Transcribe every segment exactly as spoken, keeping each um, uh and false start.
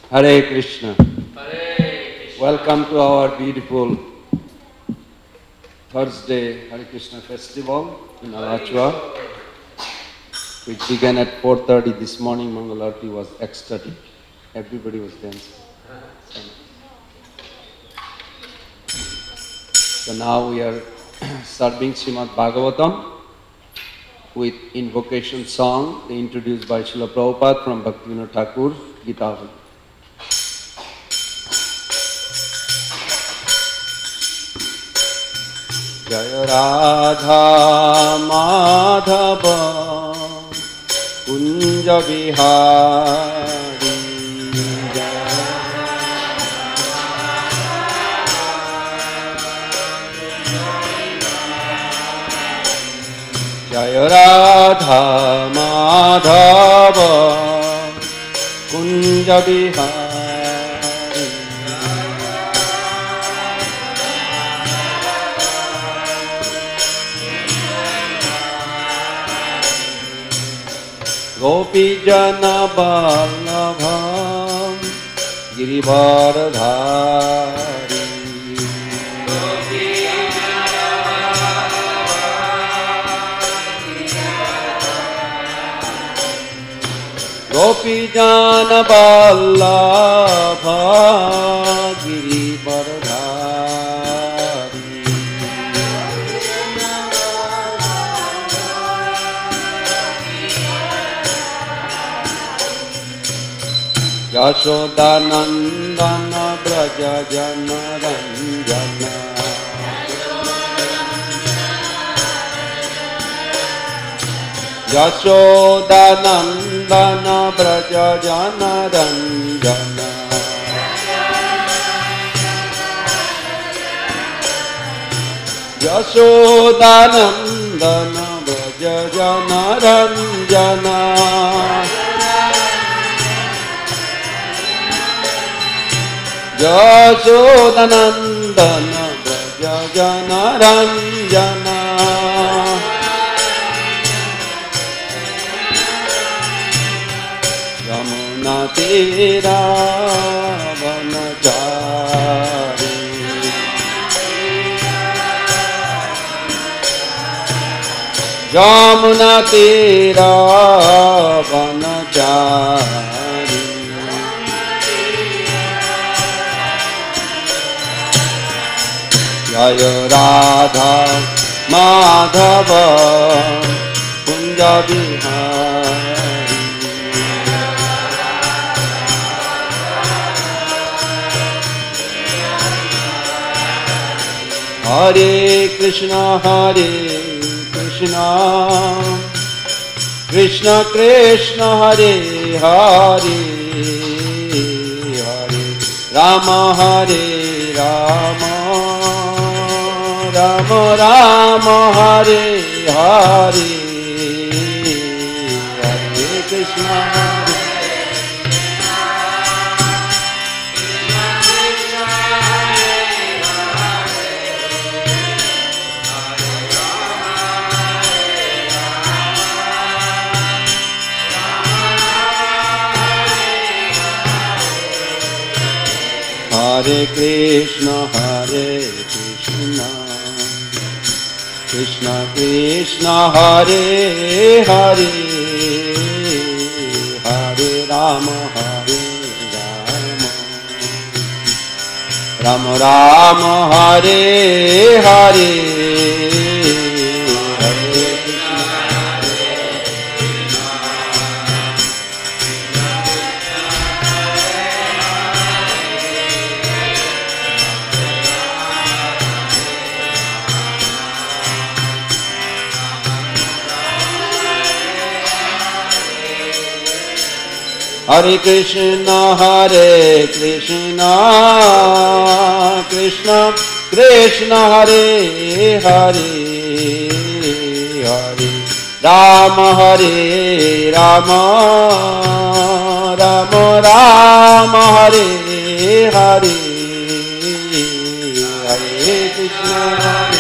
Hare Krishna. Hare Krishna. Welcome to our beautiful Thursday Hare Krishna festival in Alachua, which began at four thirty this morning. Mangalarti was ecstatic. Everybody was dancing. So now we are serving Srimad Bhagavatam with invocation song introduced by Srila Prabhupada from Bhaktivinoda Thakur, Gita. Jaya Radha Madhava Kunja Vihari Jaya Radha Madhava Kunja Vihari Gopi Jana Vallabham Girivardhari Gopi Jana Vallabham Girivardhari Yashoda Nandana Braja Jana Ranjana Yashoda Nandana Braja Jana Ranjana Yashoda Nandana Braja Jana Ranjana Yashodanandana Braja Jana Ranjana Yamuna Tira Vanachari Yamuna Tira Vanachari Jaya Radha Madhava Kunja Vihari Hare Krishna Hare Krishna Krishna Krishna Hare Hare Hare Rama Hare Rama Rama Rama Hare Hare Hare Krishna Hare Hare Krishna Hare Krishna Krishna Krishna Hare Hare Hare Rama Hare Rama Rama Rama Hare Hare Hare Krishna Hare Krishna Krishna Krishna Hare Hare Hare Rama Hare Rama Rama Rama Hare Hare Hare Krishna Hare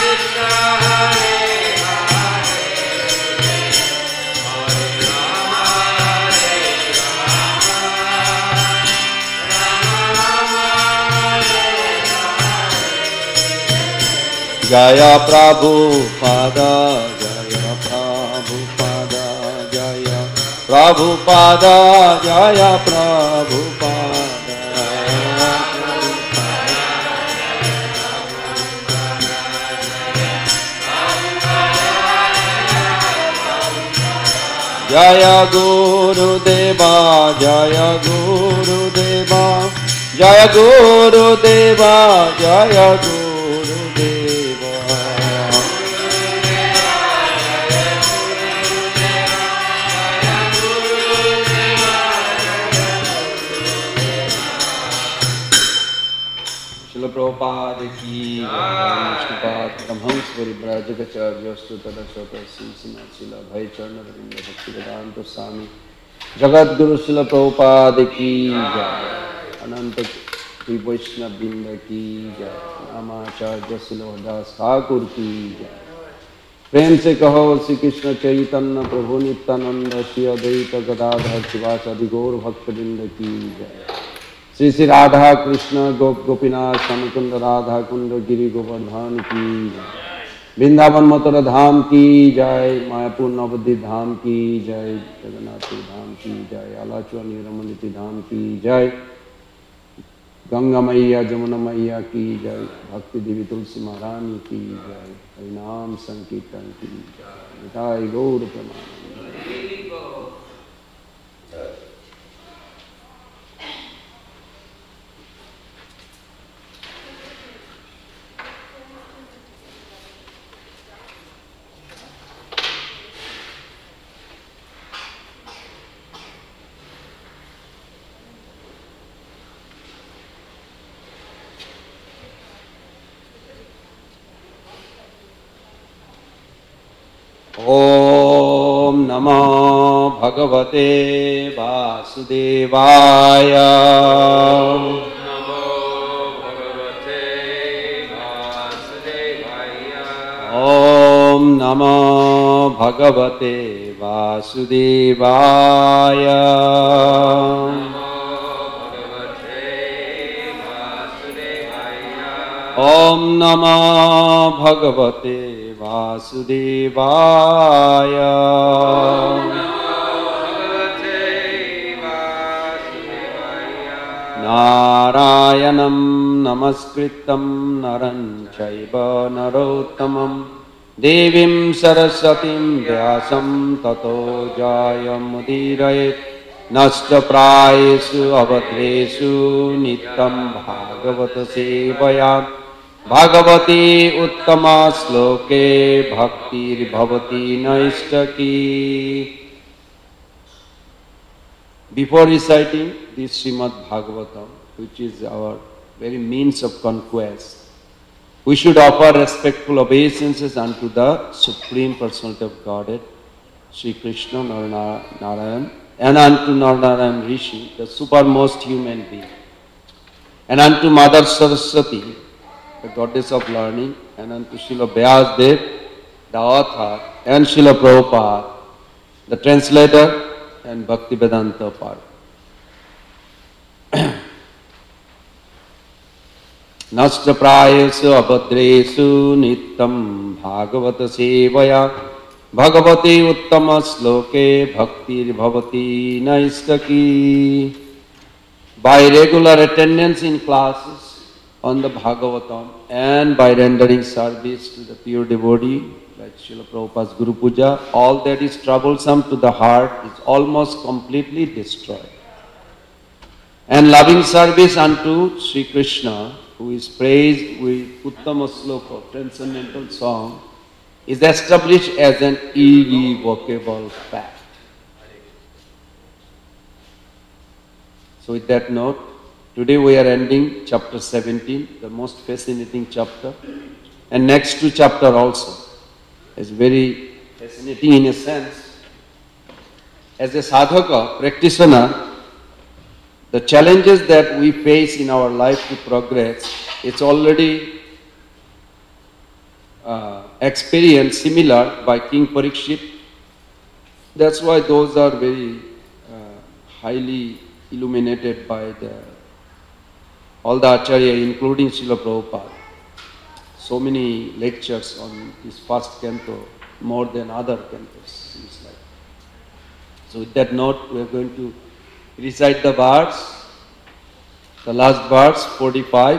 Krishna Jaya Prabhupada, Jaya Prabhupada, Jaya Prabhupada, Jaya Prabhupada. Jaya Guru Deva, Jaya Guru Deva, Jaya Guru Deva, Jaya Guru Deva. Srila Prabhupada ki jai, Sripad Brahmans Varibrajagacharya Stutara Sota Sisina Sila Bhai Charna Ravinda Bhakti Vedanta Swami Jagat Guru Srila Prabhupada ki jai, Ananta Sri Vaishnava Vrinda ki jai, Namacharya Srila Das Thakur ki jai. प्रेम से कहो श्री कृष्ण चैतन्य प्रभु नित्यानंद श्री अद्वैत गदाधर शिवासादि गौर भक्तवृंद की जय। श्री श्री राधा कृष्ण गोप गोपीनाथ अनुकुंद राधा कुंड गिरि गोवर्धन की जय। वृंदावन मथुरा धाम की जय, मायापुर नवद्वीप धाम की जय, जगन्नाथ धाम की जय, आलाचुआ निरमणिति धाम की जय, गंगा मैया जमुना मैया की जय, भक्ति देवी तुलसी महारानी की जय, हरिनाम संकीर्तन की जय, निताई गौर प्रणाम। Om Namo Bhagavate Vasudevaya. Om Namo Bhagavate Vasudevaya. Om Namo Bhagavate Vasudevaya. Narayanam namaskritam naran chaiva narottamam devim sarasatim vyasam tato jayamudiraye nasta prayesu avadresu nitam bhagavata sevaya Bhagavati uttama sloke bhaktir bhavati naistaki. Before reciting this Srimad Bhagavatam, which is our very means of conquest, we should offer respectful obeisances unto the Supreme Personality of Godhead, Sri Krishna Narayana, and unto Narayana Rishi, the supermost human being, and unto Mother Saraswati, the goddess of learning, and unto Srila Vyasdev, the author, and Srila Prabhupada, the translator, and Bhaktivedanta part. Nasta prayesu abhadresu nitam bhagavata sevaya bhagavati uttama sloke bhaktir bhavati naistaki. By regular attendance in classes on the Bhagavatam and by rendering service to the pure devotee like Srila Prabhupada's Guru Puja, all that is troublesome to the heart is almost completely destroyed. And loving service unto Sri Krishna, who is praised with Uttama Sloka, transcendental song, is established as an irrevocable fact. So with that note, today we are ending chapter seventeen, the most fascinating chapter. And next two chapter also is very fascinating in a sense. As a sadhaka, practitioner, the challenges that we face in our life to progress, it's already uh, experienced similar by King Parikshit. That's why those are very uh, highly illuminated by the all the Acharya, including Srila Prabhupada. so many lectures on this first canto, more than other cantos, seems like. So with that note, we are going to recite the verse, the last verse, forty-five.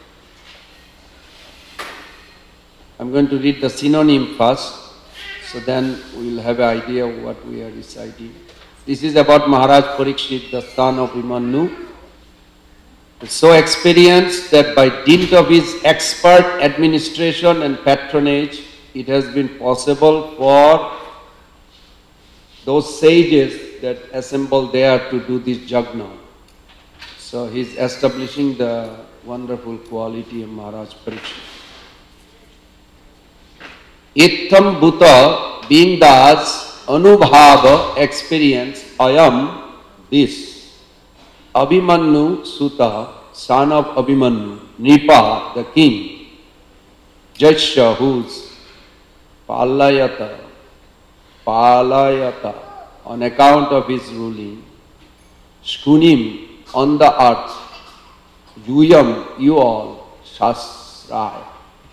I'm going to read the synonym first, so then we will have an idea of what we are reciting. This is about Maharaj Parikshit, the son of Abhimanyu. So experienced that by dint of his expert administration and patronage, it has been possible for those sages that assemble there to do this yajna. So he is establishing the wonderful quality of Maharaj Parikshit. Ittam bhuta, being thus anubhava experience, ayam, this. Abhimanyu Suta, son of Abhimanyu, Nipa, the king, Jasya, whose Palayata, Palayata, on account of his ruling, Shkunim, on the earth, Yuyam, you all, Shasraya,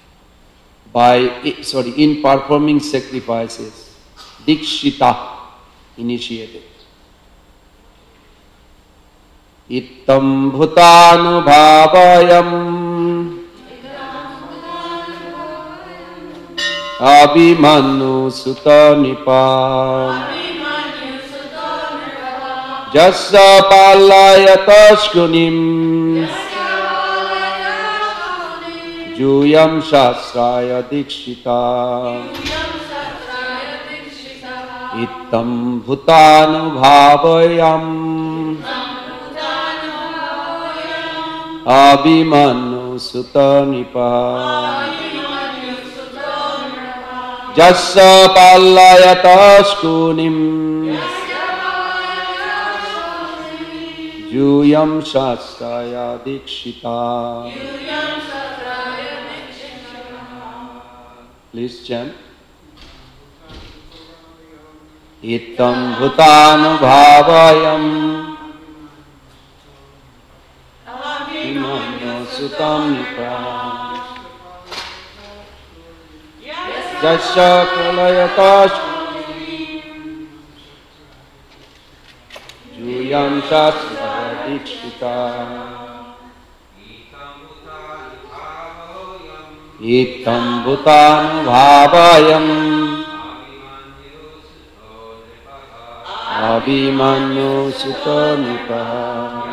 by, sorry, in performing sacrifices, Dikshita, initiated. Ittam bhutanubhavayam Abhimanyu Suta Nipa Jasya palayata shkunim Juyam shasraya dikshita Ittam bhutanubhavayam Abhimanyu Suta Nipa Jasya palayata shkunim Juyam shasraya dikshita. Please chant. Ittam bhutanubhavayam Abhimanyu Suta Nipa Jasya palayata shkunim Juyam shasraya dikshita. Ittam bhutanubhavayam Abhimanyu Suta Nipa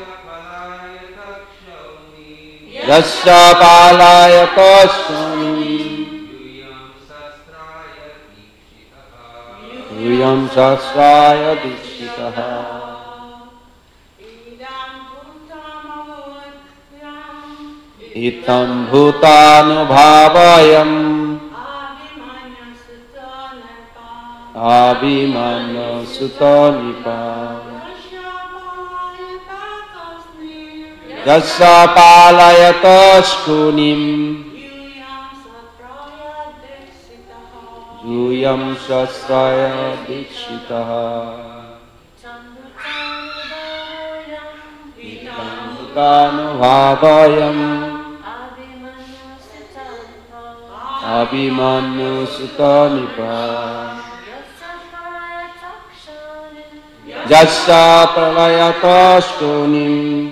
Jasya palayata shkunim Juyam shasraya dikshita. Ittam bhutanubhavayam Abhimanyu Suta Nipa Jasya palayata shkunim Juyam shasraya dikshita. Ittam bhutanubhavayam Abhimanyu Suta Nipa Jasya palayata shkunim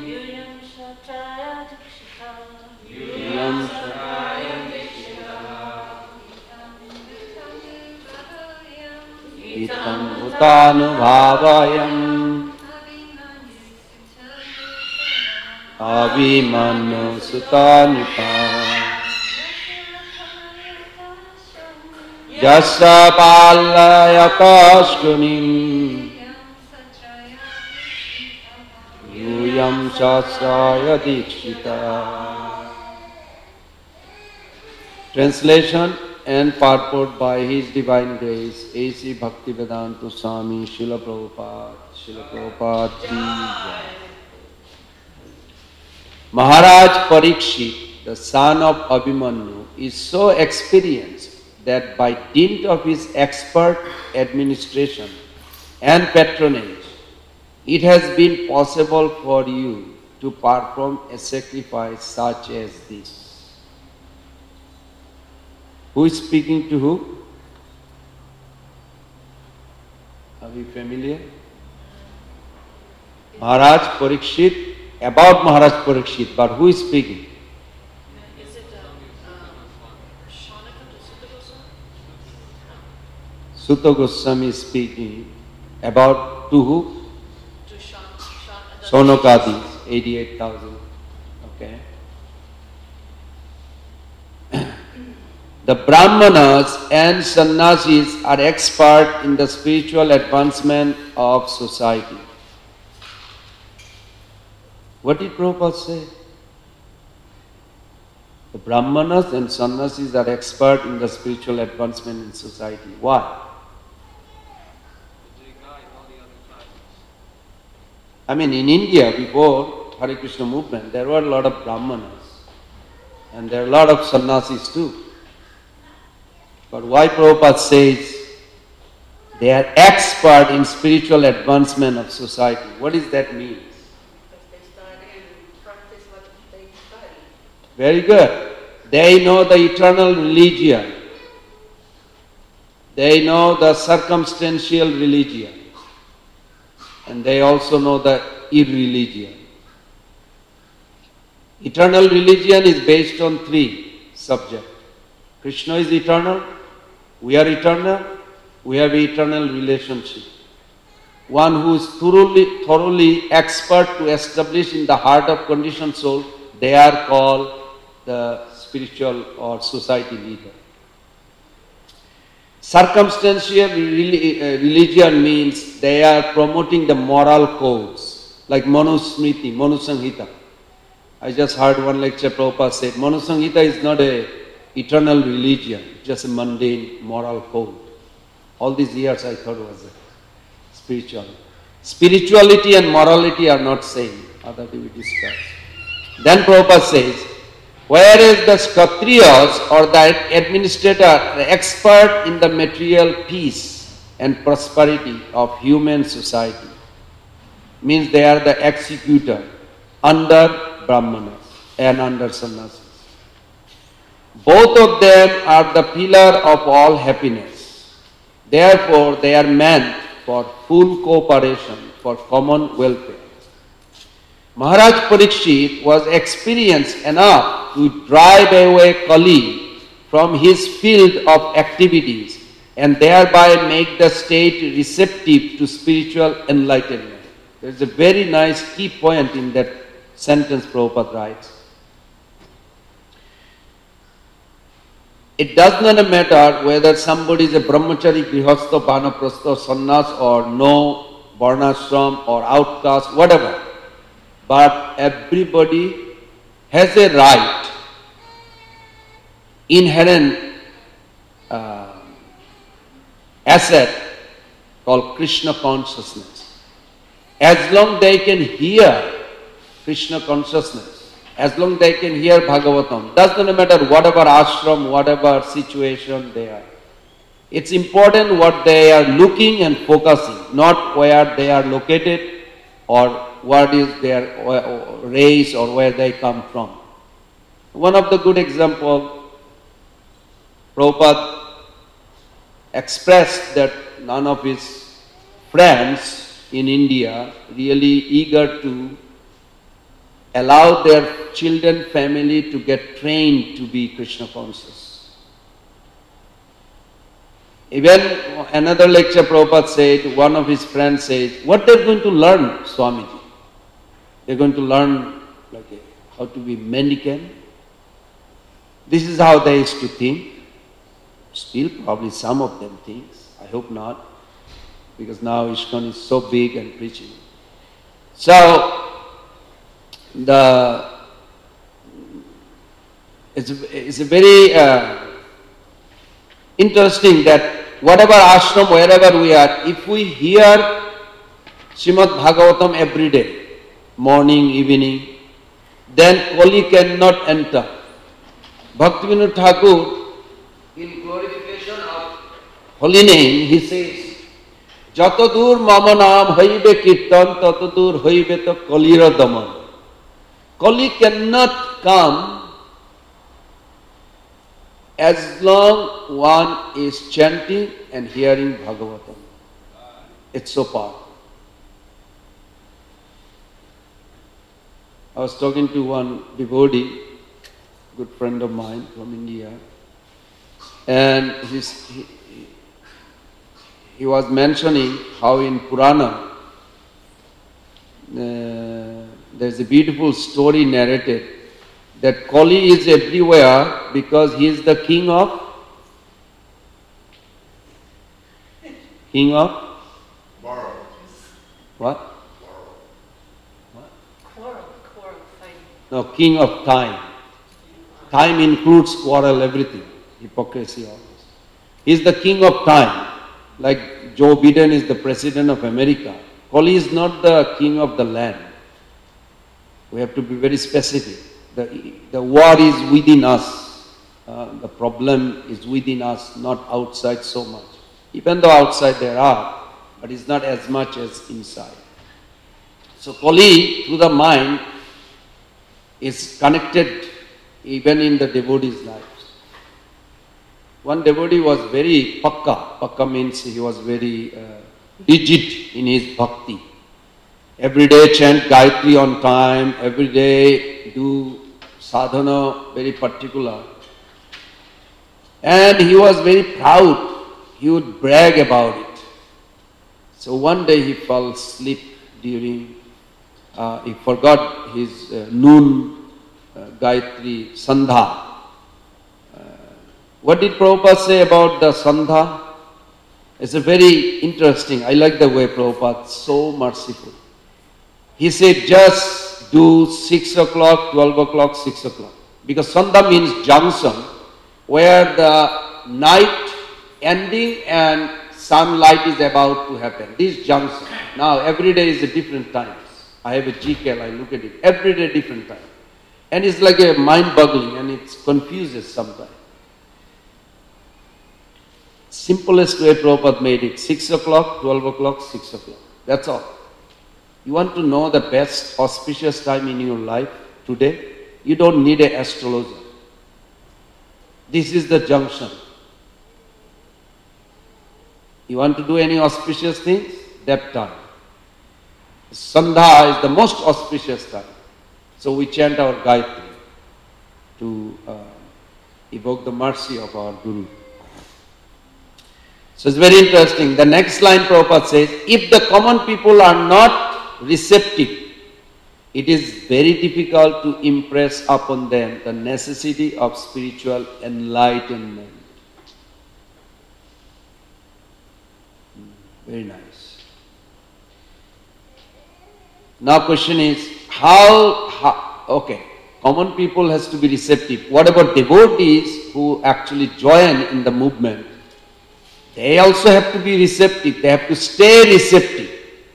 Juyam shasraya dikshita. Ittam bhutanubhavayam Abhimanyu Suta Nipa Jasya palayata shkunim Juyam shasraya dikshita. Translation and purport by His Divine Grace, A C Bhaktivedanta Swami Srila Prabhupada, Srila Prabhupada Ki Jai. Maharaj Parikshit, the son of Abhimanyu, is so experienced that by dint of his expert administration and patronage, it has been possible for you to perform a sacrifice such as this. Who is speaking to who? Are we familiar? Maharaj Parikshit, about Maharaj Parikshit, but who is speaking? Is it um, um, Shaunaka to Sutta Goswami? Sutta Goswami is speaking about to who? To Shan, Shan, Sonokadi, eighty-eight thousand. Okay. The Brahmanas and Sannyasis are expert in the spiritual advancement of society. What did Prabhupada say? The Brahmanas and Sannyasis are expert in the spiritual advancement in society. Why? I mean, in India, before Hare Krishna movement, there were a lot of Brahmanas. And there are a lot of Sannyasis too. But why Prabhupada says they are expert in spiritual advancement of society? What does that mean? Because they study and practice what they study. Very good. They know the eternal religion. They know the circumstantial religion. And they also know the irreligion. Eternal religion is based on three subjects. Krishna is eternal, we are eternal, we have eternal relationship. One who is thoroughly, thoroughly expert to establish in the heart of conditioned soul, they are called the spiritual or society leader. Circumstantial religion means they are promoting the moral codes, like Manusmriti, Manusanghita. I just heard one lecture Prabhupada said, Manusanghita is not a eternal religion, just a mundane moral code. All these years I thought it was a spiritual. Spirituality and morality are not same, other we discuss. Then Prabhupada says, whereas the Kshatriyas or the administrator, the expert in the material peace and prosperity of human society, means they are the executor under Brahmanas and under Sannyasis. Both of them are the pillar of all happiness. Therefore, they are meant for full cooperation, for common welfare. Maharaj Parikshit was experienced enough to drive away Kali from his field of activities and thereby make the state receptive to spiritual enlightenment. There is a very nice key point in that sentence Prabhupada writes. It does not matter whether somebody is a brahmachari, grihastha, vanaprastha, sannyas or no varnashram or outcast, whatever. But everybody has a right, inherent uh, asset called Krishna consciousness. As long they can hear Krishna consciousness, as long they can hear Bhagavatam, doesn't matter whatever ashram, whatever situation they are. It's important what they are looking and focusing, not where they are located or what is their race or where they come from. One of the good example, Prabhupada expressed that none of his friends in India really eager to allow their children, family to get trained to be Krishna conscious. Even another lecture Prabhupada said, one of his friends said, what they're going to learn, Swamiji? They're going to learn like how to be mendicant. This is how they used to think. Still probably some of them think. I hope not. Because now ISKCON is so big and preaching. So, the it's, it's a very uh, interesting that whatever ashram, wherever we are, if we hear Srimad Bhagavatam every day, morning, evening, then Kali cannot enter. Bhaktivinoda Thakur, in glorification of holy name, he says, Jatadur mama naam haibe kirtan, tatadur haibe to kalira daman. Kali cannot come as long one is chanting and hearing Bhagavatam. It's so powerful. I was talking to one devotee, good friend of mine from India, and he's, he, he was mentioning how in Purana, uh, there's a beautiful story narrated that Kali is everywhere because he is the king of king of Borrow. what? Quarrel, quarrel, fighting. No, king of time. Time includes quarrel, everything, hypocrisy, all this. He is the king of time, like Joe Biden is the president of America. Kali is not the king of the land. We have to be very specific. The, the war is within us. Uh, the problem is within us, not outside so much. Even though outside there are, but it's not as much as inside. So Kali, through the mind, is connected even in the devotee's lives. One devotee was very pakka. Pakka means he was very uh, rigid in his bhakti. Every day chant Gayatri on time, every day do sadhana very particular. And he was very proud. He would brag about it. So one day he fell asleep during, uh, he forgot his uh, noon uh, Gayatri Sandha. Uh, what did Prabhupada say about the Sandha? It's a very interesting, I like the way Prabhupada, so merciful. He said just do six o'clock, twelve o'clock, six o'clock. Because Sandha means junction, where the night ending and sunlight is about to happen. This junction. Now every day is a different times. I have a G K L, I look at it. Every day different time. And it's like a mind-boggling and it confuses sometimes. Simplest way Prabhupada made it. six o'clock, twelve o'clock, six o'clock. That's all. You want to know the best auspicious time in your life today? You don't need an astrologer. This is the junction. You want to do any auspicious things? That time. Sandha is the most auspicious time. So we chant our Gayatri to uh, evoke the mercy of our Guru. So it's very interesting. The next line Prabhupada says, if the common people are not receptive, it is very difficult to impress upon them the necessity of spiritual enlightenment. Very nice. Now question is, how, how, okay, common people has to be receptive. What about devotees who actually join in the movement? They also have to be receptive. They have to stay receptive.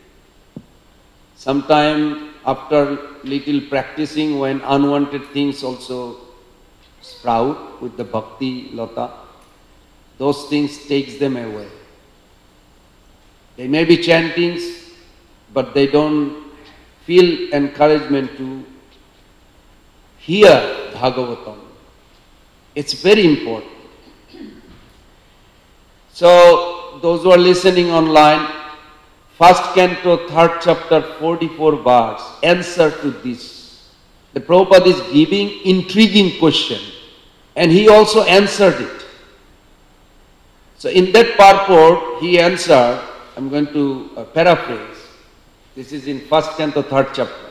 Sometime after little practicing, when unwanted things also sprout with the bhakti lata, those things takes them away. They may be chantings, but they don't feel encouragement to hear Bhagavatam. It's very important. So, those who are listening online, first canto, third chapter, forty-four verse, answer to this. The Prabhupada is giving intriguing question, and he also answered it. So, in that purport, he answered, I'm going to uh, paraphrase. This is in first canto, third chapter.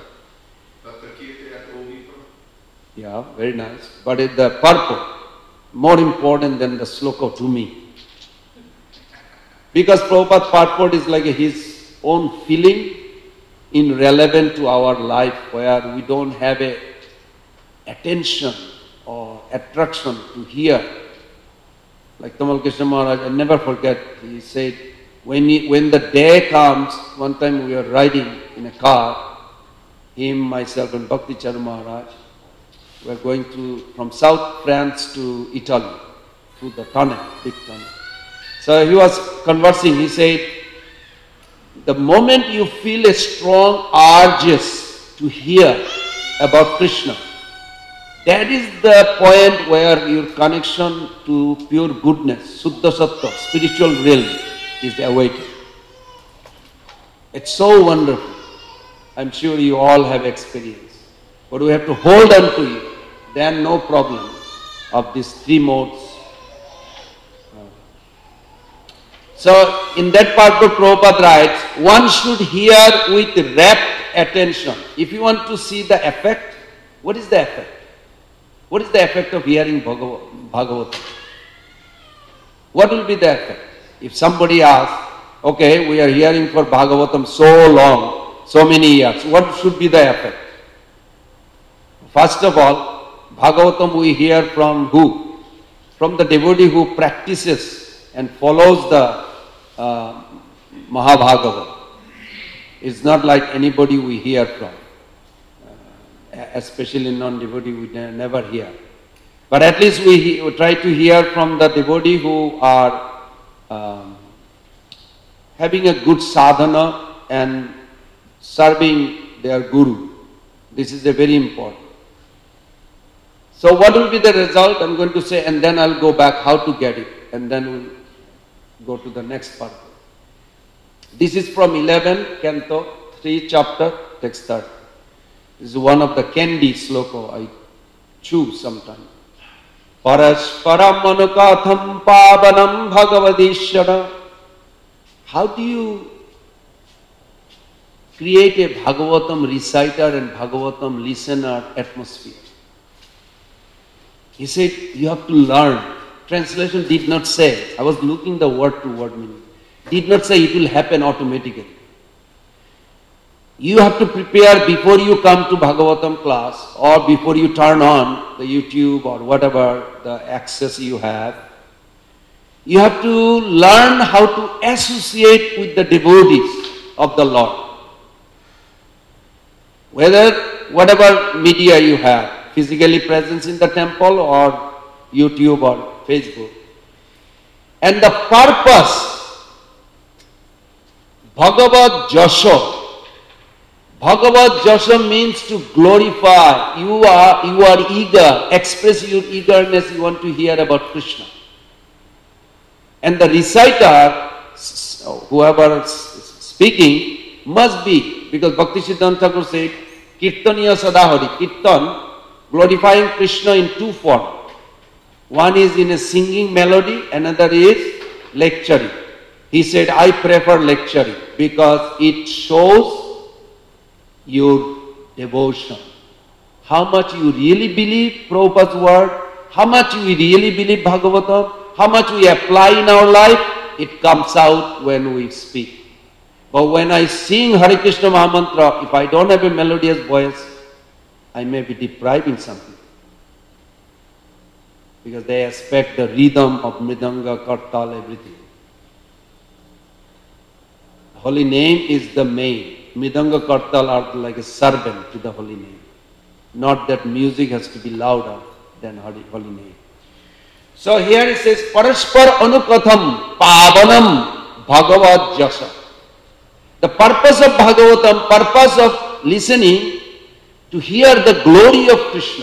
Yeah, very nice. But it, the purport, more important than the sloka to me. Because Prabhupada's purport is like his own feeling in relevant to our life, where we don't have a attention or attraction to hear. Like Tamal Krishna Maharaj, I never forget, he said, when, he, when the day comes, one time we were riding in a car, him, myself and Bhakti Charu Maharaj, we were going through from South France to Italy, through the tunnel, big tunnel. So he was conversing, he said, the moment you feel a strong urges to hear about Krishna, That is the point where your connection to pure goodness, Suddha Sattva, spiritual realm, is awakened. It's so wonderful. I'm sure you all have experience. But we have to hold on to it. Then no problem of these three modes. So in that part of Prabhupada writes, one should hear with rapt attention. If you want to see the effect, what is the effect? What is the effect of hearing Bhagav- Bhagavatam? What will be the effect? If somebody asks, okay, we are hearing for Bhagavatam so long, so many years, what should be the effect? First of all, Bhagavatam we hear from who? From the devotee who practices and follows the uh, Mahabhagavad. It's not like anybody we hear from. Especially non-devotee, we never hear. But at least we, he, we try to hear from the devotee who are um, having a good sadhana and serving their guru. This is a very important. So what will be the result? I'm going to say, and then I'll go back how to get it, and then we'll go to the next part. This is from eleven, Canto, three chapter, text third. This is one of the candy sloka I choose sometimes. Parasparam anukatham pavanam bhagavadishara. How do you create a Bhagavatam reciter and Bhagavatam listener atmosphere? He said, you have to learn. Translation did not say, I was looking the word to word meaning. Did not say it will happen automatically. You have to prepare before you come to Bhagavatam class or before you turn on the YouTube or whatever the access you have. You have to learn how to associate with the devotees of the Lord. Whether, whatever media you have, physically presence in the temple or YouTube or Facebook. And the purpose, Bhagavad Jasha. Bhagavad Jasha means to glorify. You are, you are eager, express your eagerness, you want to hear about Krishna. And the reciter, whoever is speaking, must be, because Bhakti Siddhanta Thakur said, Kirtaniya Sadahari, Kirtan, glorifying Krishna in two forms. One is in a singing melody, another is lecturing. He said, I prefer lecturing because it shows your devotion. How much you really believe Prabhupada's word, how much we really believe Bhagavatam, how much we apply in our life, it comes out when we speak. But when I sing Hare Krishna Mahamantra, if I don't have a melodious voice, I may be depriving something. Because they expect the rhythm of Mridanga, Kartal, everything. Holy name is the main. Mridanga, Kartal are like a servant to the holy name. Not that music has to be louder than holy name. So here it says, Paraspar anukatham pavanam bhagavad jasa. The purpose of Bhagavatam, purpose of listening, to hear the glory of Krishna.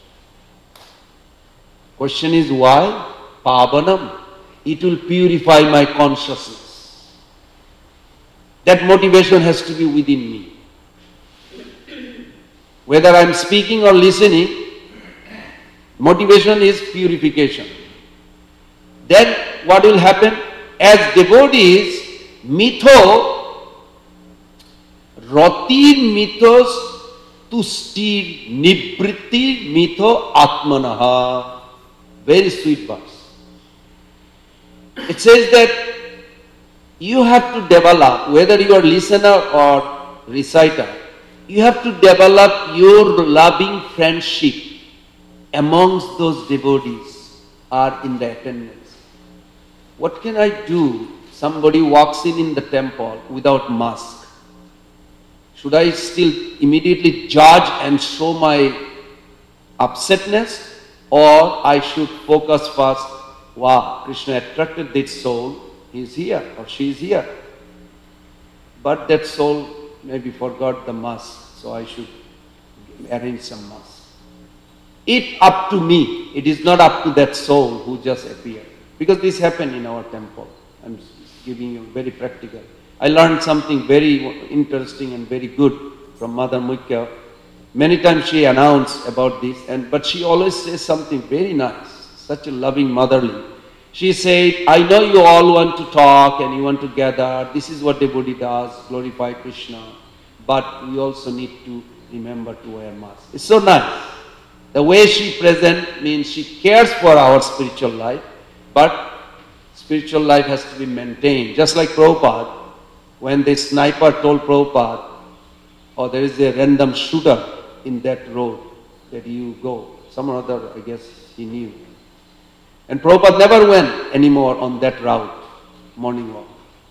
Question is why? Pavanam. It will purify my consciousness. That motivation has to be within me. Whether I am speaking or listening, motivation is purification. Then what will happen? As devotees, mitho, rati mithos tusti nibriti mitho atmanaha. Very sweet verse. It says that you have to develop, whether you are listener or reciter, you have to develop your loving friendship amongst those devotees are in the attendance. What can I do? Somebody walks in in the temple without mask. Should I still immediately judge and show my upsetness? Or I should focus first, wow, Krishna attracted this soul, he is here or she is here. But that soul maybe forgot the mask, so I should arrange some mask. it up to me. It is not up to that soul who just appeared. Because this happened in our temple. I'm giving you very practical. I learned something very interesting and very good from Mother Mukhya. Many times she announced about this, and but she always says something very nice, such a loving motherly. She said, I know you all want to talk and you want to gather. This is what devotee does, glorify Krishna. But we also need to remember to wear mask. It's so nice. The way she presents means she cares for our spiritual life, but spiritual life has to be maintained. Just like Prabhupada, when the sniper told Prabhupada, or there is a random shooter in that road that you go. Some other, I guess, he knew. And Prabhupada never went anymore on that route, morning walk,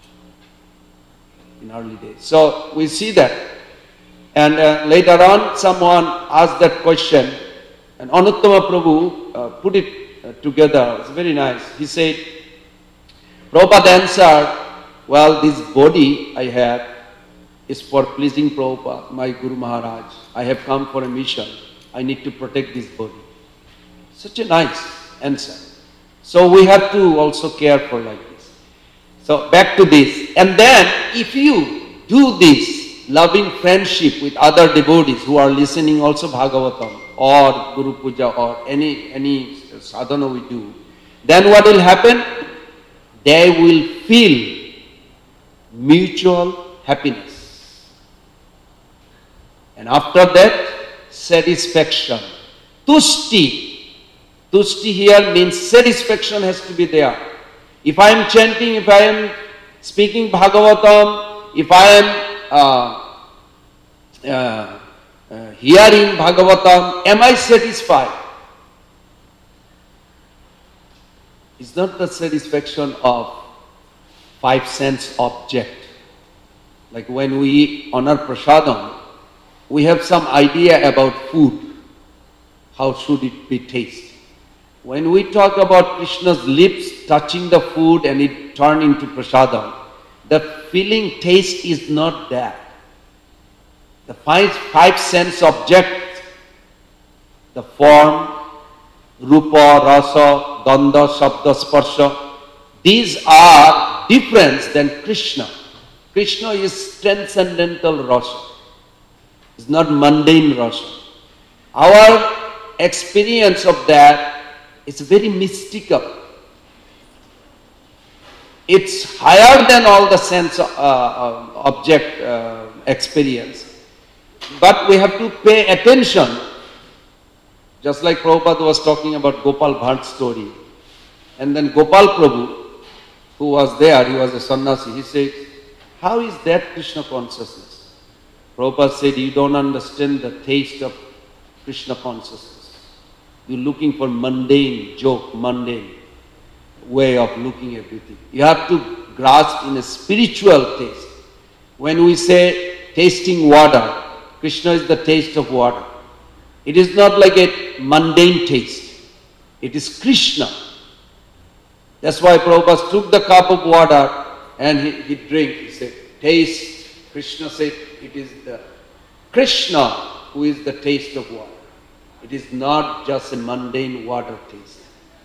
in early days. So we see that. And uh, later on, someone asked that question, and Anuttama Prabhu uh, put it uh, together. It's very nice. He said, Prabhupada answered, well, this body I have is for pleasing Prabhupada, my Guru Maharaj. I have come for a mission. I need to protect this body. Such a nice answer. So we have to also care for like this. So back to this. And then if you do this loving friendship with other devotees who are listening also Bhagavatam or Guru Puja or any, any sadhana we do, then what will happen? They will feel mutual happiness. And after that, satisfaction. Tushti. Tushti here means satisfaction has to be there. If I am chanting, if I am speaking Bhagavatam, if I am uh, uh, uh, hearing Bhagavatam, am I satisfied? It's not the satisfaction of five sense object. Like when we honor prasadam, we have some idea about food. How should it be tasted? When we talk about Krishna's lips touching the food and it turned into prasadam, the feeling taste is not that. The five, five sense objects, the form, rupa, rasa, gandha, shabda, sparsha, these are different than Krishna. Krishna is transcendental rasa. It's not mundane rasa. Our experience of that is very mystical. It's higher than all the sense uh, uh, object uh, experience. But we have to pay attention. Just like Prabhupada was talking about Gopal Bhatt's story. And then Gopal Prabhu, who was there, he was a sannyasi, he said, how is that Krishna consciousness? Prabhupada said, you don't understand the taste of Krishna consciousness. You're looking for mundane joke, mundane way of looking at everything. You have to grasp in a spiritual taste. When we say tasting water, Krishna is the taste of water. It is not like a mundane taste. It is Krishna. That's why Prabhupada took the cup of water and he, he drank. He said, taste. Krishna said, it is the Krishna who is the taste of water. It is not just a mundane water taste.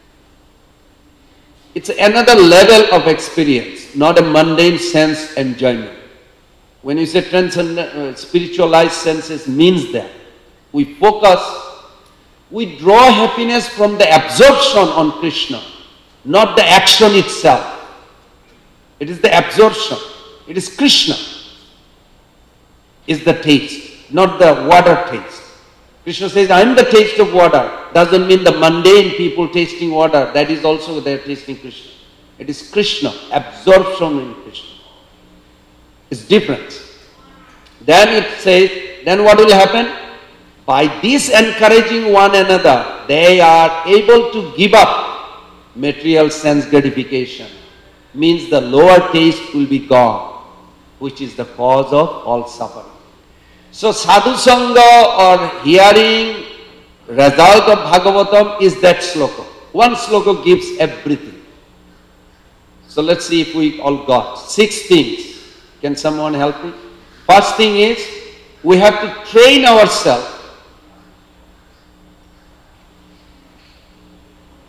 It's another level of experience, not a mundane sense enjoyment. When you say transcendent, uh, spiritualized senses means that we focus, we draw happiness from the absorption on Krishna, not the action itself. It is the absorption. It is Krishna is the taste, not the water taste. Krishna says, I am the taste of water. Doesn't mean the mundane people tasting water. That is also they are tasting Krishna. It is Krishna, absorption in Krishna. It's different. Then it says, then what will happen? By this encouraging one another, they are able to give up material sense gratification. Means the lower taste will be gone, which is the cause of all suffering. So sadhu sangha or hearing result of Bhagavatam is that sloka. One sloka gives everything. So let's see if we all got six things. Can someone help me? First thing is we have to train ourselves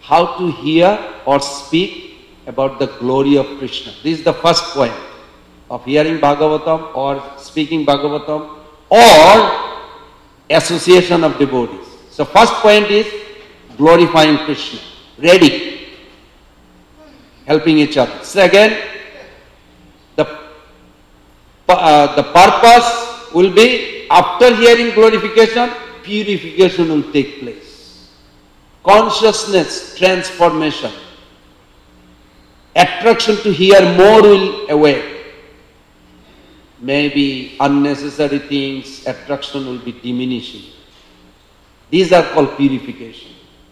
how to hear or speak about the glory of Krishna. This is the first point of hearing Bhagavatam or speaking Bhagavatam or association of devotees. So first point is glorifying Krishna, ready, helping each other. Second, the, uh, the purpose will be after hearing glorification, purification will take place. Consciousness transformation. Attraction to hear more will awake. Maybe unnecessary things, attraction will be diminishing. These are called purification.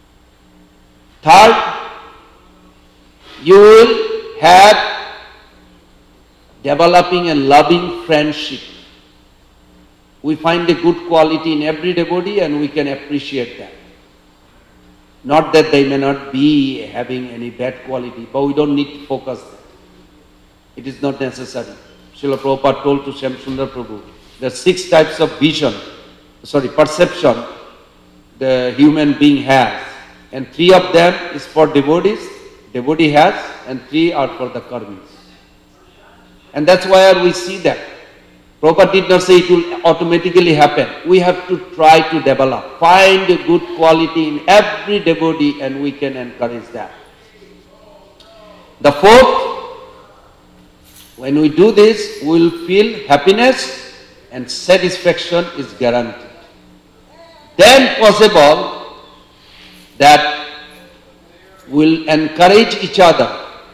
Third, you will have developing a loving friendship. We find a good quality in every devotee and we can appreciate that. Not that they may not be having any bad quality, but we don't need to focus that. It is not necessary. Srila Prabhupada told to Shyam Sundar Prabhu, there are six types of vision, sorry, perception the human being has. And three of them is for devotees, devotee has, and three are for the karmis. And that's why we see that. Prabhupada did not say it will automatically happen. We have to try to develop, find a good quality in every devotee and we can encourage that. The fourth, when we do this, we will feel happiness and satisfaction is guaranteed. Then possible that we'll encourage each other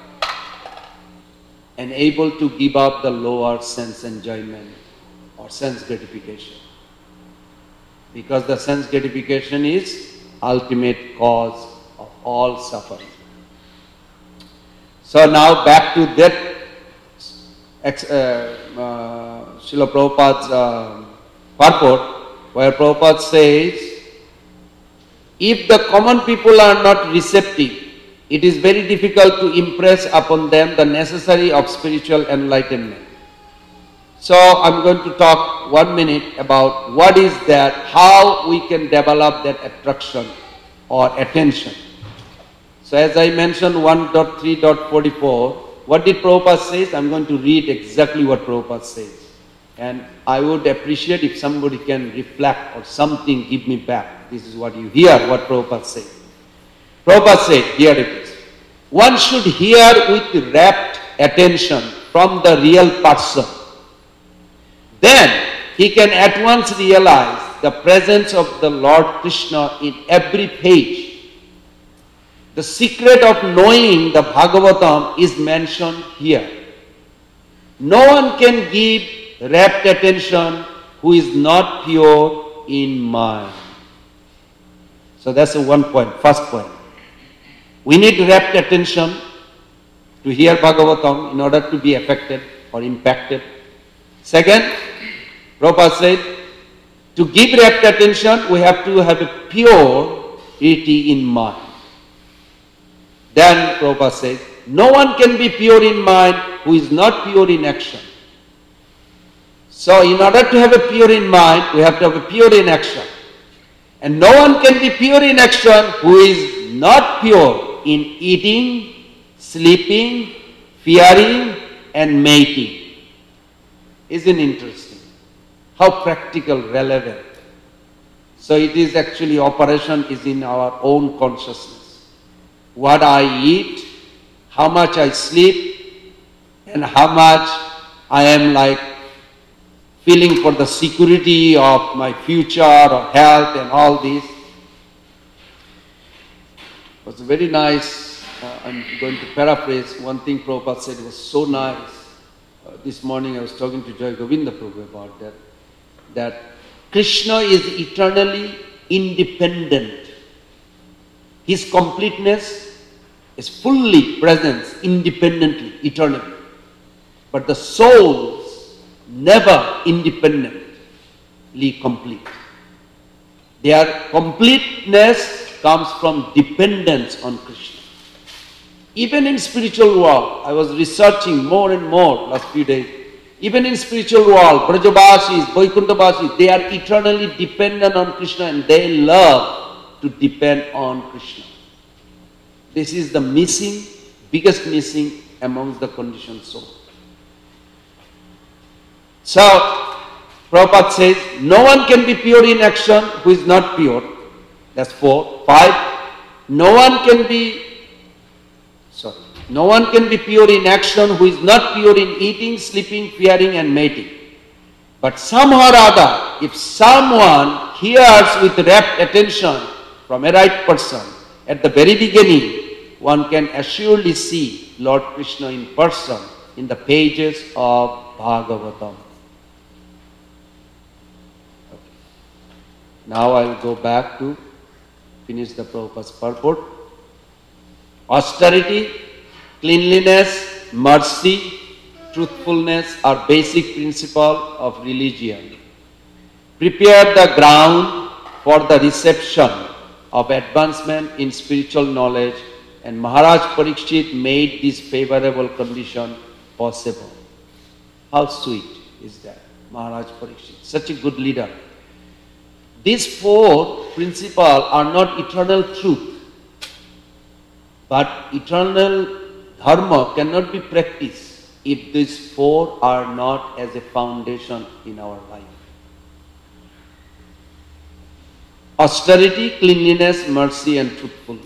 and able to give up the lower sense enjoyment or sense gratification. Because the sense gratification is ultimate cause of all suffering. So now back to that uh, uh, Srila Prabhupada's uh, purport, where Prabhupada says, if the common people are not receptive, it is very difficult to impress upon them the necessary of spiritual enlightenment. So I'm going to talk one minute about what is that, how we can develop that attraction or attention. So as I mentioned one point three point forty-four, what did Prabhupada say? I'm going to read exactly what Prabhupada says. And I would appreciate if somebody can reflect or something give me back. This is what you hear, what Prabhupada said. Prabhupada said, here it is. One should hear with rapt attention from the real person. Then he can at once realize the presence of the Lord Krishna in every page. The secret of knowing the Bhagavatam is mentioned here. No one can give rapt attention who is not pure in mind. So that's the one point, first point. We need rapt attention to hear Bhagavatam in order to be affected or impacted. Second, Prabhupada said, to give rapt attention, we have to have a purity in mind. Then Prabhupada says, no one can be pure in mind who is not pure in action. So in order to have a pure in mind, we have to have a pure in action. And no one can be pure in action who is not pure in eating, sleeping, fearing, and mating. Isn't it interesting? How practical, relevant. So it is actually operation is in our own consciousness. What I eat, how much I sleep, and how much I am like feeling for the security of my future or health and all this. It was very nice. Uh, I'm going to paraphrase. One thing Prabhupada said was so nice. Uh, this morning I was talking to Jai Govinda Prabhu about that. That Krishna is eternally independent. His completeness is fully present independently, eternally. But the souls never independently complete. Their completeness comes from dependence on Krishna. Even in spiritual world, I was researching more and more last few days. Even in spiritual world, Brajavasis, Vaikuntavasis, they are eternally dependent on Krishna and they love to depend on Krishna. This is the missing, biggest missing amongst the conditioned soul. So, Prabhupada says, no one can be pure in action who is not pure. That's four. Five, no one can be, sorry, no one can be pure in action who is not pure in eating, sleeping, fearing and mating. But somehow or other, if someone hears with rapt attention from a right person, at the very beginning, one can assuredly see Lord Krishna in person in the pages of Bhagavatam. Okay. Now I will go back to finish the Prabhupada's purport. Austerity, cleanliness, mercy, truthfulness are basic principles of religion. Prepare the ground for the reception of advancement in spiritual knowledge, and Maharaj Parikshit made this favorable condition possible. How sweet is that, Maharaj Parikshit, such a good leader. These four principles are not eternal truth, but eternal dharma cannot be practiced if these four are not as a foundation in our life. Austerity, cleanliness, mercy and truthfulness.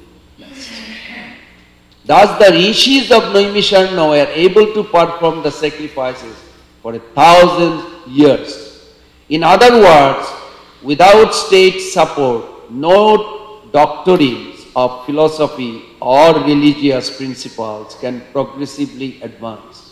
Thus the rishis of Naimisharanya were able to perform the sacrifices for a thousand years. In other words, without state support, no doctrines of philosophy or religious principles can progressively advance.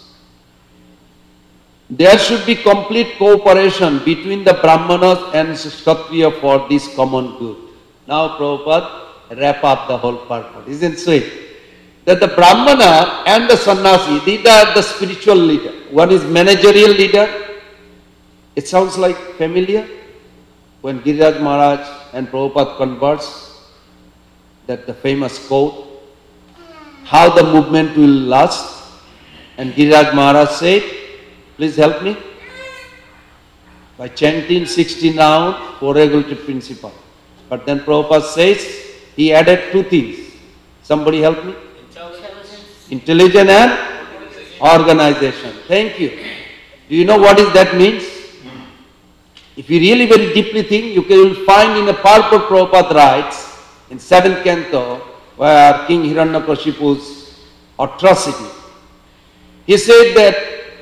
There should be complete cooperation between the Brahmanas and Kshatriya for this common good. Now Prabhupada wrap up the whole purpose. Isn't it sweet? That the Brahmana and the Sannyasi, these are the spiritual leader. One is managerial leader. It sounds like familiar when Giriraj Maharaj and Prabhupada converse, that the famous quote, how the movement will last. And Giriraj Maharaj said, please help me. By chanting sixteen rounds for regulative principle. But then Prabhupada says, he added two things. Somebody help me? Intelligence. Intelligence and organization. Thank you. Do you know what is that means? If you really very deeply think, you will find in a purport Prabhupada writes, in seventh canto, where King Hiranyakashipu's atrocity. He said that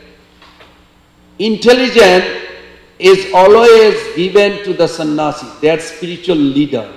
intelligence is always given to the sannyasi, their spiritual leader.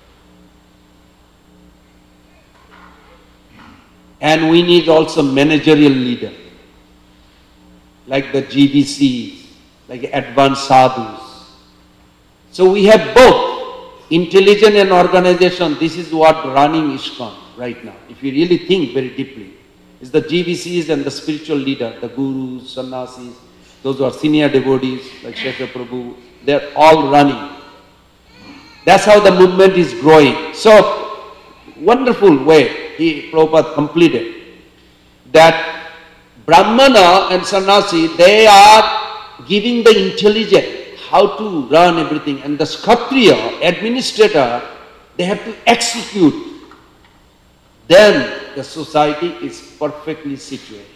And we need also managerial leader, like the G B Cs, like advanced sadhus. So we have both intelligence and organization. This is what running ISKCON right now. If you really think very deeply, it's the G B Cs and the spiritual leader, the gurus, sannyasis, those who are senior devotees like Shesha Prabhu, they're all running. That's how the movement is growing. So, wonderful way he, Prabhupada completed that Brahmana and Sannyasi, they are giving the intelligence, how to run everything, and the Kshatriya, administrator, they have to execute. Then the society is perfectly situated.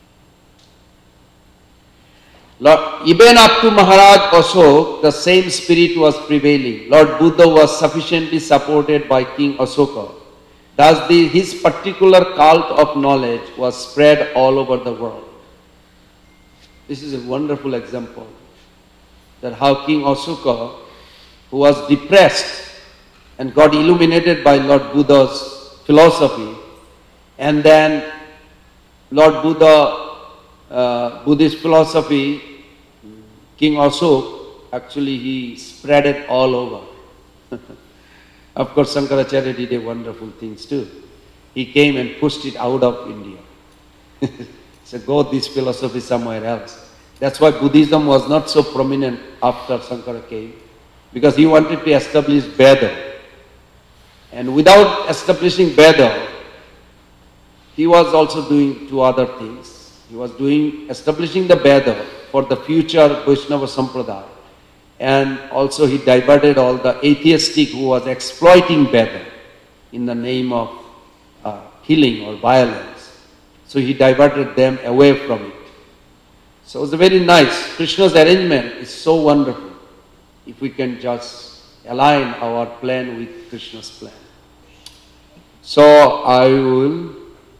Lord, even up to Maharaj Ashoka, the same spirit was prevailing. Lord Buddha was sufficiently supported by King Ashoka. Thus the, his particular cult of knowledge was spread all over the world. This is a wonderful example that how King Ashoka, who was depressed and got illuminated by Lord Buddha's philosophy, and then Lord Buddha Uh, Buddhist philosophy, King Ashoka, actually he spread it all over. Of course, Shankaracharya did a wonderful things too. He came and pushed it out of India. So go this philosophy somewhere else. That's why Buddhism was not so prominent after Shankara came, because he wanted to establish Veda. And without establishing Veda, he was also doing two other things. He was doing, establishing the Veda for the future Vaishnava Sampradaya. And also he diverted all the atheistic who was exploiting Veda in the name of uh, killing or violence. So he diverted them away from it. So it was very nice. Krishna's arrangement is so wonderful if we can just align our plan with Krishna's plan. So I will,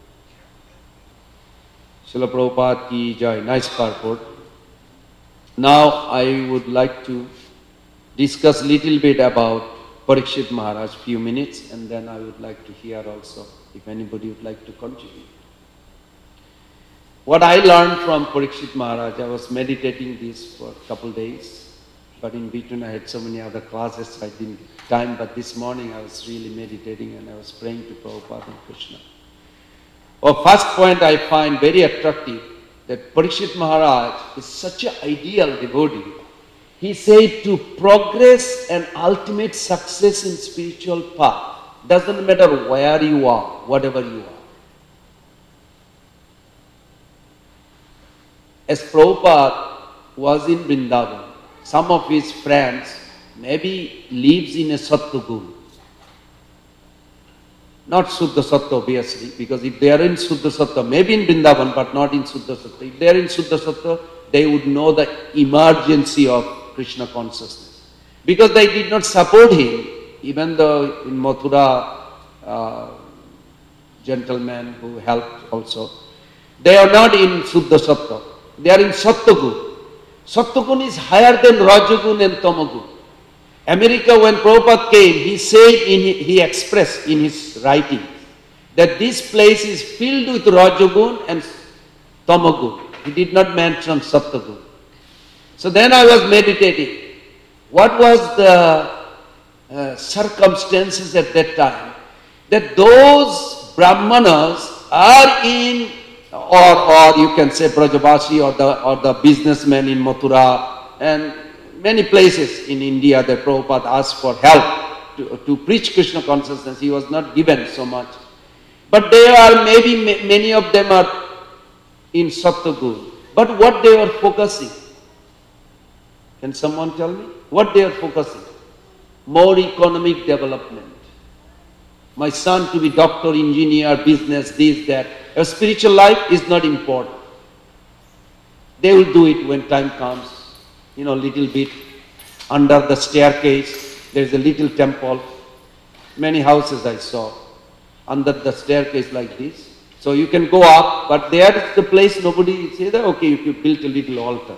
Srila Prabhupada ki jai, nice purport. Now I would like to discuss a little bit about Parikshit Maharaj, few minutes, and then I would like to hear also if anybody would like to contribute. What I learned from Parikshit Maharaj, I was meditating this for a couple days, but in between I had so many other classes, so I didn't get time, but this morning I was really meditating and I was praying to Prabhupada and Krishna. Well, first point I find very attractive, that Parikshit Maharaj is such an ideal devotee. He said to progress and ultimate success in spiritual path, doesn't matter where you are, whatever you are. As Prabhupada was in Vrindavan, some of his friends maybe lives in a Sattva-gun. Not Suddha Sattva obviously, because if they are in Suddha Sattva, maybe in Vrindavan but not in Suddha Sattva. If they are in Suddha Sattva, they would know the emergency of Krishna consciousness. Because they did not support him, even though in Mathura, uh, gentlemen who helped also, they are not in Suddha Sattva. They are in Sattva-gun. Sattva-gun is higher than Rajagun and Tamagun. America, when Prabhupada came, he said, in, he expressed in his writing that this place is filled with Rajagun and Tamagun. He did not mention Sattva-gun. So then I was meditating. What was the uh, circumstances at that time? That those Brahmanas are in, or, or you can say Brajavasi or the, or the businessmen in Mathura and many places in India that Prabhupada asked for help to, to preach Krishna consciousness. He was not given so much. But they are, maybe many of them are in Sattva-gun. But what they were focusing? Can someone tell me? What they are focusing? More economic development. My son to be doctor, engineer, business, this, that. Your spiritual life is not important. They will do it when time comes. You know, little bit under the staircase, there is a little temple. Many houses I saw under the staircase like this. So you can go up, but there is the place nobody say that, okay, you built a little altar.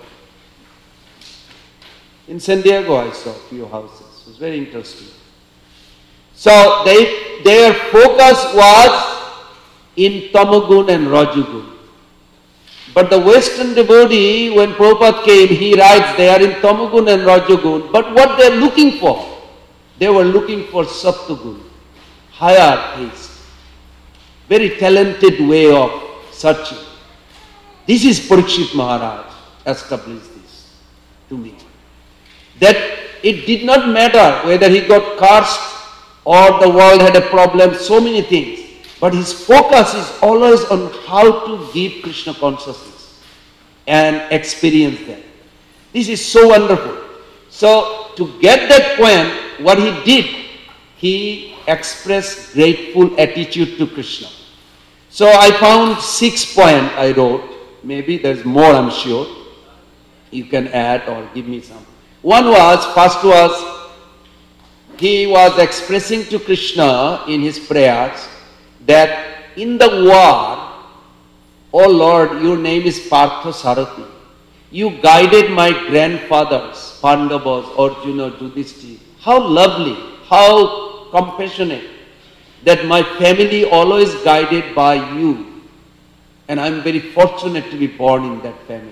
In San Diego I saw a few houses. It was very interesting. So they, their focus was in Tamagun and Rajagun. But the Western devotee, when Prabhupada came, he writes they are in Tamagun and Rajagun. But what they are looking for? They were looking for Sattva-gun, higher taste. Very talented way of searching. This is Parikshit Maharaj established this to me. That it did not matter whether he got cursed or the world had a problem, so many things. But his focus is always on how to give Krishna consciousness and experience that. This is so wonderful. So to get that point, what he did, he expressed grateful attitude to Krishna. So I found six points I wrote. Maybe there's more, I'm sure. You can add or give me some. One was, first was, he was expressing to Krishna in his prayers that in the war, oh Lord, your name is Partha Sarathi. You guided my grandfathers, Pandavas, Arjuna, Yudhishthira. How lovely, how compassionate that my family always guided by you. And I'm very fortunate to be born in that family.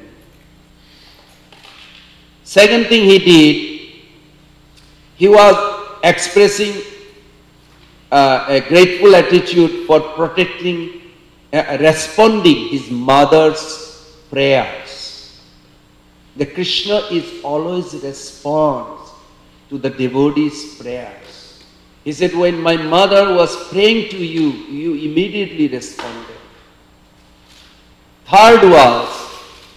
Second thing he did, he was expressing uh, a grateful attitude for protecting, uh, responding his mother's prayers. The Krishna is always responds to the devotee's prayers. He said, when my mother was praying to you, you immediately responded. Third was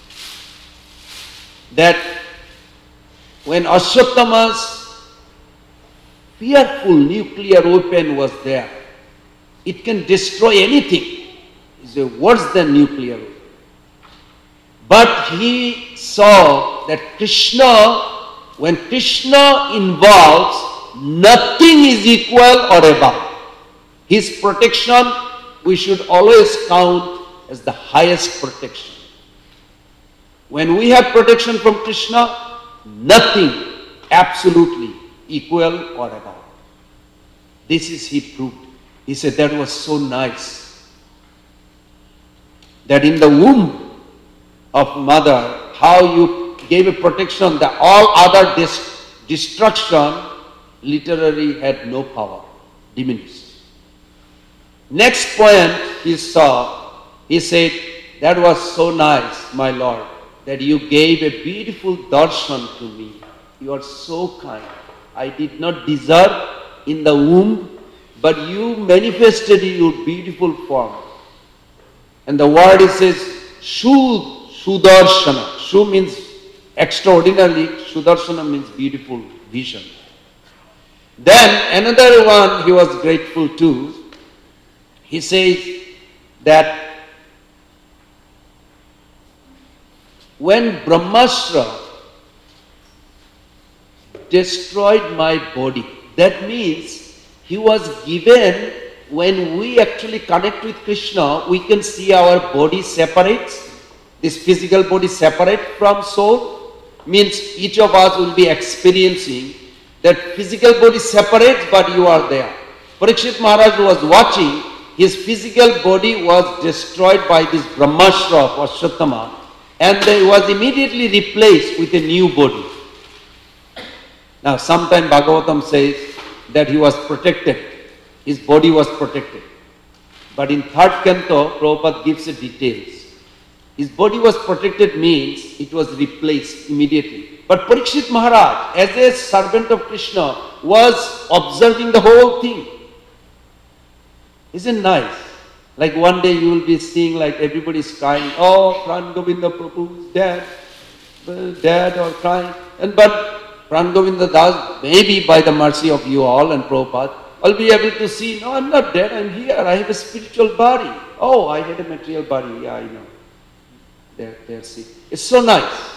that when Ashwatthama's fearful nuclear weapon was there, It can destroy anything. It's worse than nuclear weapon. But he saw that Krishna, when Krishna involves, nothing is equal or above. His protection we should always count as the highest protection. When we have protection from Krishna, nothing absolutely equal or above. This is he proved. He said that was so nice. That in the womb of mother, how you gave a protection that all other dis- destruction literally had no power, diminished. Next point he saw, he said, that was so nice, my Lord, that you gave a beautiful darshan to me. You are so kind. I did not deserve in the womb, but you manifested your beautiful form. And the word it says, Shu, Sudarshana. Shu means extraordinarily, Sudarshana means beautiful vision. Then another one he was grateful to. He says that when Brahmastra destroyed my body, that means he was given, when we actually connect with Krishna, we can see our body separates, this physical body separate from soul, means each of us will be experiencing that physical body separates but you are there. Parikshit Maharaj was watching, his physical body was destroyed by this Brahmastra of Ashwatthama, and then was immediately replaced with a new body. Now sometime Bhagavatam says that he was protected, his body was protected. But in third canto, Prabhupada gives the details. His body was protected means it was replaced immediately. But Parikshit Maharaj, as a servant of Krishna, was observing the whole thing. Isn't nice? Like one day you will be seeing like everybody is crying, oh, Pran Govinda Prabhu is dead, dead or crying. And but Pran Govinda Das, maybe by the mercy of you all and Prabhupada, I'll be able to see, no, I'm not dead, I'm here, I have a spiritual body. Oh, I had a material body, yeah, I know. There, there, see. It's so nice.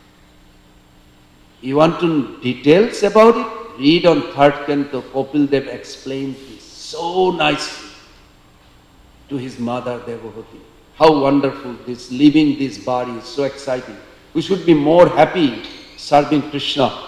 You want to know details about it? Read on third canto, Kapil Dev explains this so nicely to his mother Devavati. How wonderful this, leaving this body is so exciting. We should be more happy serving Krishna.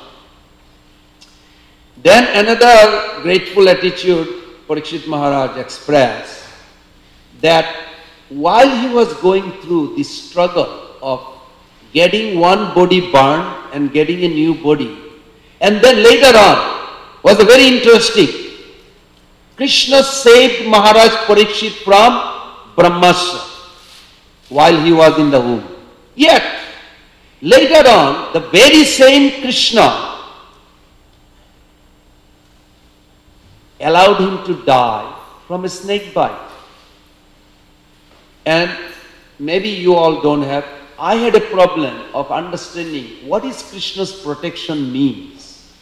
Then another grateful attitude Parikshit Maharaj expressed, that while he was going through this struggle of getting one body burned and getting a new body, and then later on was a very interesting. Krishna saved Maharaj Parikshit from Brahmastra while he was in the womb. Yet, later on, the very same Krishna allowed him to die from a snake bite. And maybe you all don't have, I had a problem of understanding what is Krishna's protection means.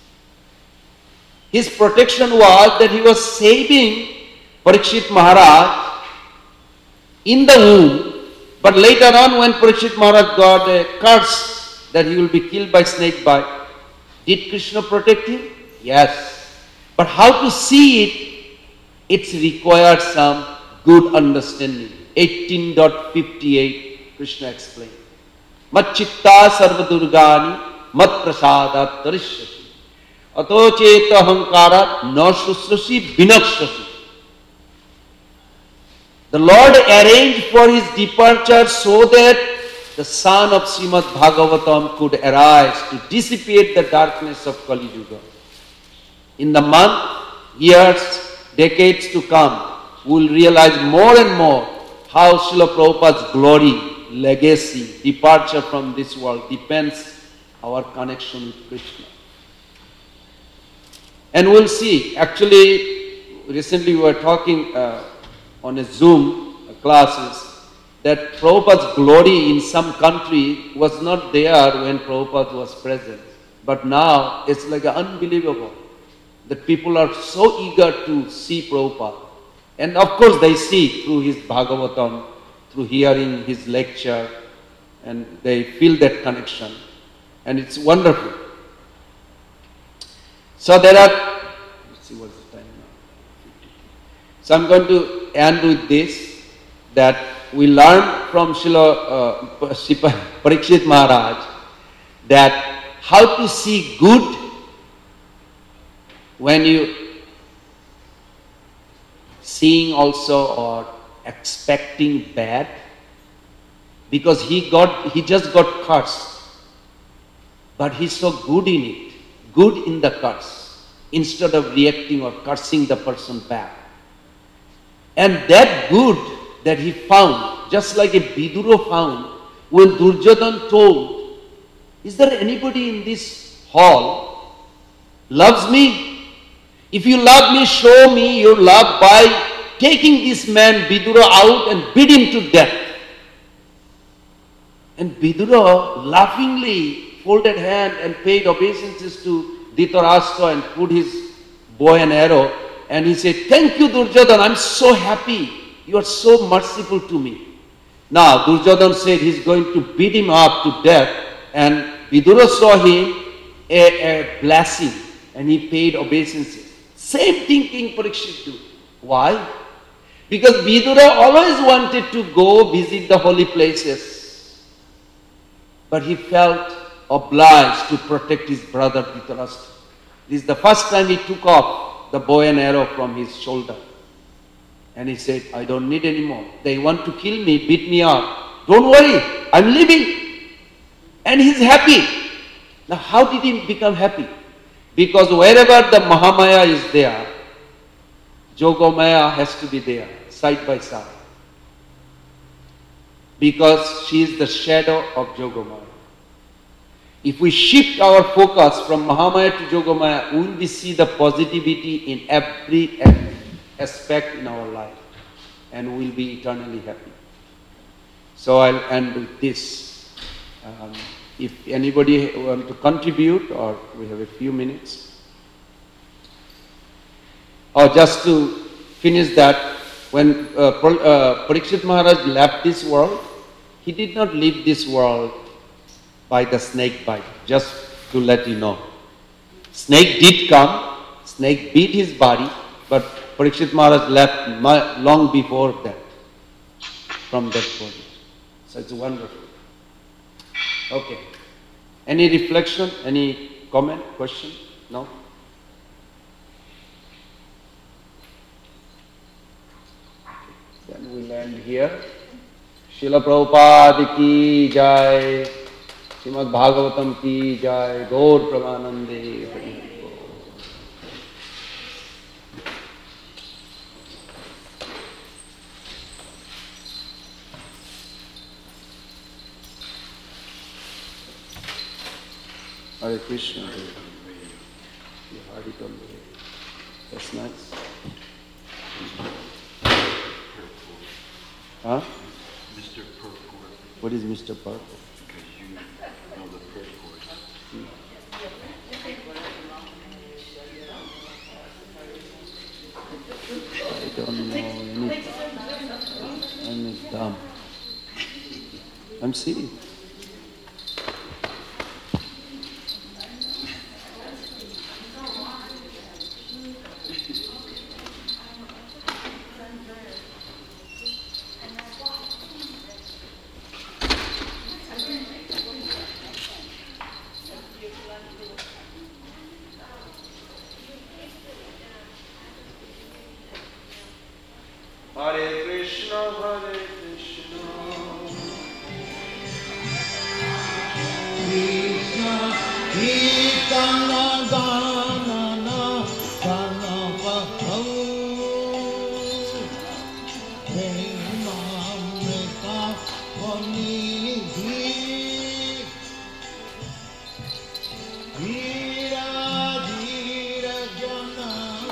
His protection was that he was saving Parikshit Maharaj in the womb, but later on when Parikshit Maharaj got a curse that he will be killed by snake bite, did Krishna protect him? Yes. But how to see it, it requires some good understanding. eighteen point fifty-eight, Krishna explained. Mat chitta sarva durgani mat prasadat tarishyati. Ato cheta ahankarat na shusrasi vinakshasi. The Lord arranged for his departure so that the son of Srimad Bhagavatam could arise to dissipate the darkness of Kali Yuga. In the month, years, decades to come, we will realize more and more how Srila Prabhupada's glory, legacy, departure from this world depends our connection with Krishna. And we'll see, actually, recently we were talking uh, on a Zoom classes that Prabhupada's glory in some country was not there when Prabhupada was present. But now it's like unbelievable that people are so eager to see Prabhupada. And of course they see through his Bhagavatam, through hearing his lecture, and they feel that connection. And it's wonderful. So there are, let's see what's the time now. So I'm going to end with this, that we learn from Srila uh, Parikshit Maharaj that how to see good when you seeing also or expecting bad, because he got he just got cursed, but he saw good in it, good in the curse, instead of reacting or cursing the person back. And that good that he found, just like a Vidura found, when Duryodhana told, is there anybody in this hall loves me? If you love me, show me your love by taking this man Vidura out and beat him to death. And Vidura laughingly folded hand and paid obeisances to Dhritarashtra and put his bow and arrow, and he said, thank you Duryodhana, I'm so happy. You are so merciful to me. Now Duryodhana said he's going to beat him up to death, and Vidura saw him a, a blessing and he paid obeisances. Same thing King Parikshit do. Why? Because Vidura always wanted to go visit the holy places, but he felt obliged to protect his brother Dhritarashtra. This is the first time he took off the bow and arrow from his shoulder. And he said, I don't need any more. They want to kill me, beat me up. Don't worry, I'm leaving. And he's happy. Now how did he become happy? Because wherever the Mahamaya is there, Yogamaya has to be there, side by side. Because she is the shadow of Yogamaya. If we shift our focus from Mahamaya to Yogamaya, we will see the positivity in every aspect in our life, and we will be eternally happy. So I'll end with this. Um, if anybody want to contribute, or we have a few minutes. Or just to finish that, when uh, uh, Parikshit Maharaj left this world, he did not leave this world by the snake bite, just to let you know. Snake did come, snake beat his body, but Parikshit Maharaj left long before that, from that body. So it's wonderful. Okay. Any reflection, any comment, question? No? Then we'll end here. Srila Prabhupada ki jai, Srimad Bhagavatam ki jai, Gaur Pramanande Hari. Hare Krishna. You heard it already. That's nice. Huh? Mister Purport. What is Mister Purport? Because you know the purport. Hmm. I don't know anything. I'm dumb. I'm serious. Hare Krishna, Hare Krishna. Krishna, Krishna, Gana, Gana, Gana, Premamrita, Vanidhi, Dhira, Dhira, Jana,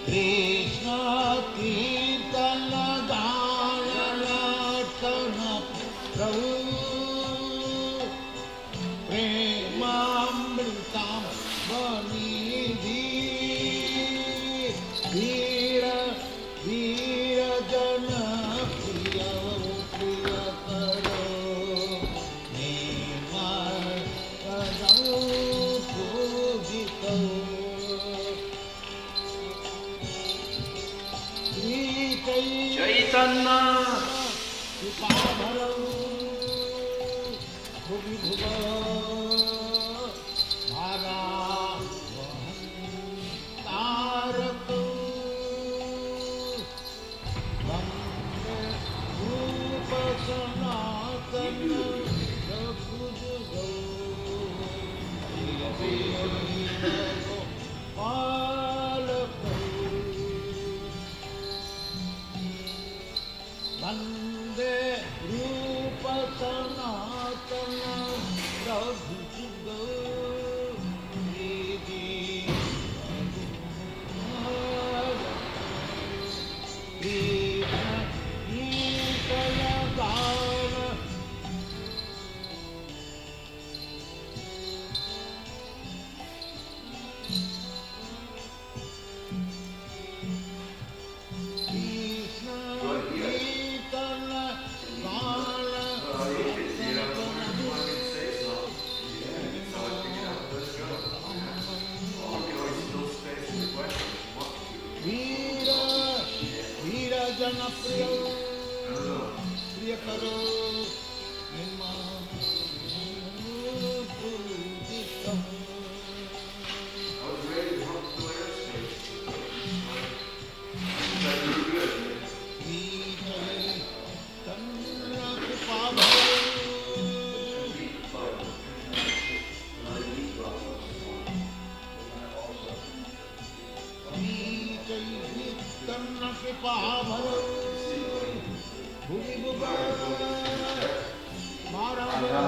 Krishna कीर्तन गान लक्षण प्रभु प्रेमामृतम बनिधि वीर वीर जन प्रिय प्रिय करो निर्मल करो पूजित चैतन्य कृपा भरो भुवि भुव भारा तारक वंदे रूप सनातन सकुज गो पालक वंदे रूप सनातन प्रभु गो वीर वीर जन प्रिय प्रिय करो कृपा भरो भूमि भुव मारा